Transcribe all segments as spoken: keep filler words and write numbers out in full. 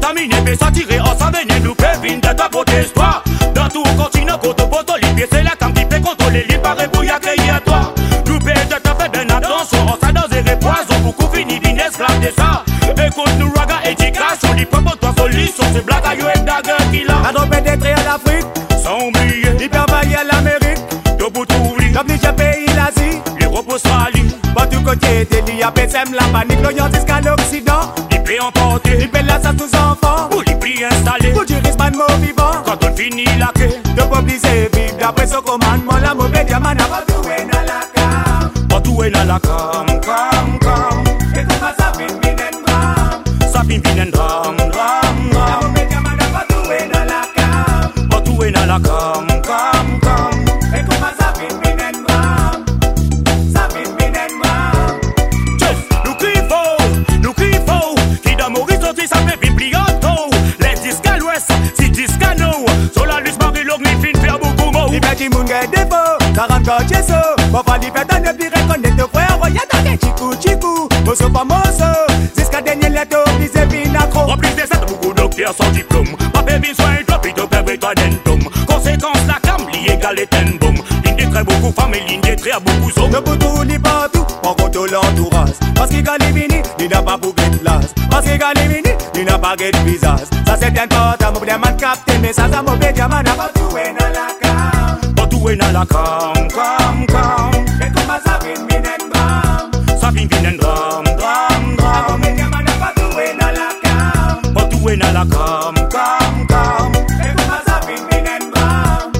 examiner, puis s'attirer, on s'en venir, nous pévine de ta proteste-toi. Dans tout le continent, côté poto, les c'est la cam qui peut contrôler, les paraît pour y accueillir à toi. Nous payons de ta fait bien attention, on s'adore et poison, beaucoup fini, d'une esclave de ça. Écoute, nous raga éducation, les propos, toi, solution, c'est blague à you et dague qui l'a. La drogue pénétrée à l'Afrique, sans oublier, l'hyper vaillé à l'Amérique, de bout ouvri, l'oblige pays l'Asie, l'Europe Australie. Pas tout côté, t'es à P S M, la panique, l'Orient jusqu'à l'Occident. Il peut emporter, il peut la ça tous enfants, pour les prix installés, pour du risque de mot vivant. Quand on finit la quai, de mobiliser, vivre d'après son commandement, la mauvaise diamant n'a pas tout est dans la cam. Pas tout est dans la cam, cam, cam. Et tout ça fin vinen dram, ça fin vinen dram, dram, dram. La mauvaise diamant n'a pas tout est dans la cam. Pas tout est dans la cam, cam, cam. Et tout ça fin vinen dram, ça fin vinen dram. Nous crie faux, nous crie faux. Qui dans Maurice sorti ça fait biblioto. Les disques à l'ouest, si disques à nous. Sur la liste Marie l'ogni fin faire beaucoup mot. Il fait du monde défaut, quarante ans chesso. Mon frère il fait un ne plus reconnaître de frère. Y'a dans des chicou chicou, mosso pas mosso. Jusqu'à dernier lettre, il s'est vinacro. Remplis des aides, beaucoup docteurs sans diplôme. Pas pévin soin et toi, plutôt pévin toi d'entom. Conséquence la cam, li égale et ten boom. Ligne de très beaucoup femmes et ligne de très à beaucoup hommes. Le boutou li partout, on compte l'entourage. Parce qu'il gagne vini, il n'a pas pour get place. Parce qu'il gagne vini, il n'a pas get visage. Ça c'est important, mon diamant capté, mais ça ça mauvais diamant n'a pas tout est dans la cam. Pas tout est dans la cam, cam, cam. Et comment ça fin vinen dram, ça fin vinen dram, dram, dram. La mauvais diamant n'a pas tout est dans la cam. Pas tout est dans la cam, cam, cam. Et comment ça fin vinen dram,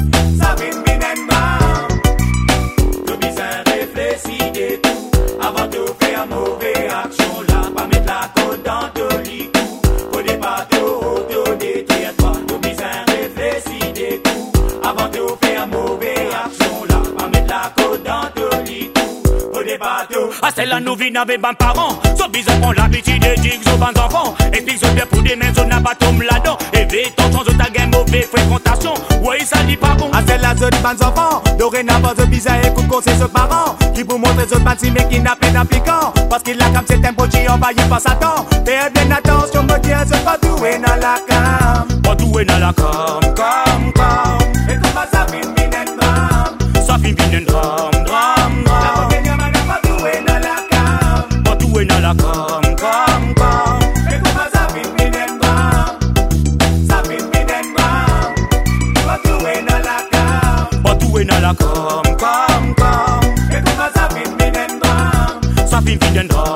ça fin vinen dram. Tout bizarre réfléchis de tout avant de faire mauvaise action là. Pas mettre la côte dans ton lit. Faut des bateaux auto-détruire toi. Tout bizarre réfléchis de tout avant de faire mauvaise action là. Pas mettre la côte dans ton lit. Faut des bateaux. Ah c'est la nouvelle avec mes parents. So bizarre on l'habitude de dire que aux enfants. Et puis so bien pour des mains on n'a pas tombe là-dedans. Et vite on change ta gamme mauvaise fréquentation. Ouais ça dit pas bon. Ah c'est la zone des enfants. Dorénavant ce bizarre écoute conseil ses parents. Qui pour montrer ce panty mais qui n'a pas d'impliquant. Parce qu'il a comme c'est un petit envahi par Satan. Fais bien attention me dire c'est pas tout est dans la cam. Pas tout est dans la cam, cam, cam. Et comment ça fin vinen dram, ça fin vinen dram, dram, dram. La mauvaise diamant n'a pas tout est dans la cam. Pas tout est dans la cam, cam, cam. Et comment ça fin vinen dram, ça fin vinen dram. Pas tout est dans la cam. Pas tout est dans la cam, cam, cam. Et comment ça fin vinen dram, ça fin vinen dram.